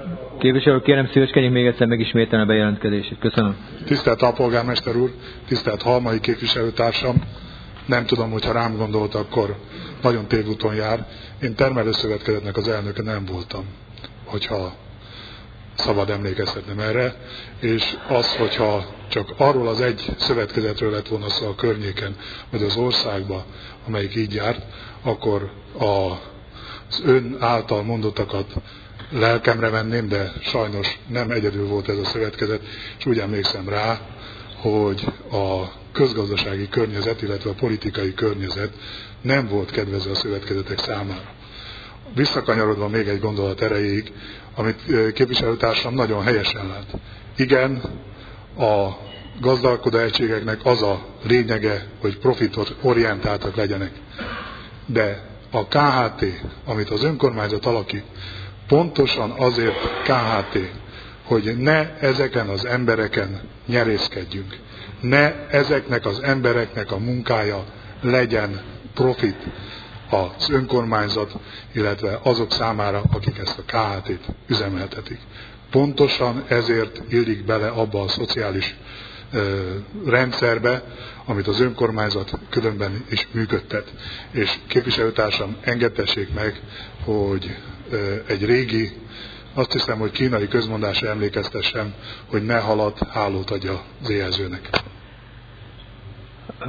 Képviselő, kérem szíveskedjék még egyszer megismételni a bejelentkezését. Köszönöm. Tisztelt alpolgármester úr, tisztelt Halmai képviselőtársam, nem tudom, hogyha rám gondolt, akkor nagyon tévúton jár. Én termelőszövetkezetnek az elnöke nem voltam, hogyha szabad emlékeztetnem erre, és az, hogyha csak arról az egy szövetkezetről lett volna szó a környéken, vagy az országban, amelyik így járt, akkor az ön által mondottakat lelkemre venném, de sajnos nem egyedül volt ez a szövetkezet, és úgy emlékszem rá, hogy a közgazdasági környezet, illetve a politikai környezet nem volt kedvező a szövetkezetek számára. Visszakanyarodva még egy gondolat erejéig, amit képviselőtársam nagyon helyesen lát. Igen, a gazdálkodó egységeknek az a lényege, hogy profitot orientáltak legyenek. De a KHT, amit az önkormányzat alakít, pontosan azért KHT, hogy ne ezeken az embereken nyerészkedjünk. Ne ezeknek az embereknek a munkája legyen profit az önkormányzat, illetve azok számára, akik ezt a KHT-t üzemeltetik. Pontosan ezért illik bele abba a szociális rendszerbe, amit az önkormányzat különben is működtet. És képviselőtársam, engedtessék meg, hogy egy régi, azt hiszem, hogy kínai közmondásra emlékeztessem, hogy ne halad, hálót adja az éhezőnek.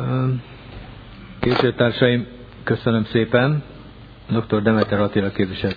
Képviselőtársaim, köszönöm szépen. Dr. Demeter Attila képviselő.